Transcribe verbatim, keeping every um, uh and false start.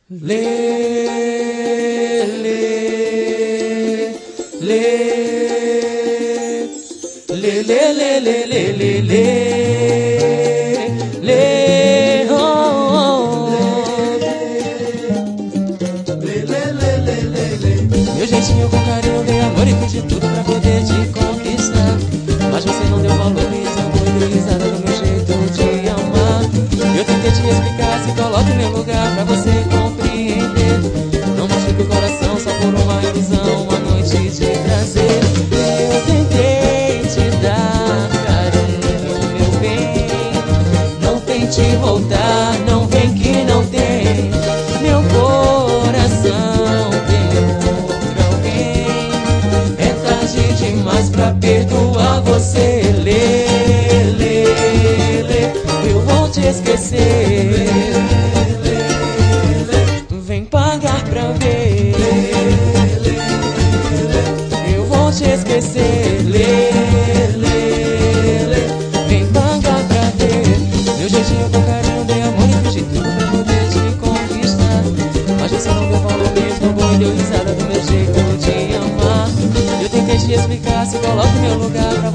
Lê, lê, lê, lê, lê, lê, lê, lê, lê, lê, lê, oh, oh, meu jeitinho com carinho, dei amor e fiz de tudo pra poder te conquistar, mas você não deu valor e amor e deu risada do meu jeito de amar. Eu tentei te explicar, se coloque no meu lugar pra você compreender. Não machuque o coração só por uma ilusão, uma noite de prazer. Eu tentei te dar carinho, meu bem. Não tente voltar, não vem que não tem. Meu coração tem outro alguém. É tarde demais pra perdoar você. Lê, lê, lê, eu vou te esquecer. Vem pagar pra ver. Eu vou te esquecer. Lê, lê, lê, vem pagar pra ver. Meu jeitinho com carinho, dei amor e fiz de tudo pra poder te conquistar, mas você não deu valor mesmo, bom, e deu risada do meu jeito de amar. Eu tentei te explicar, se coloque no meu lugar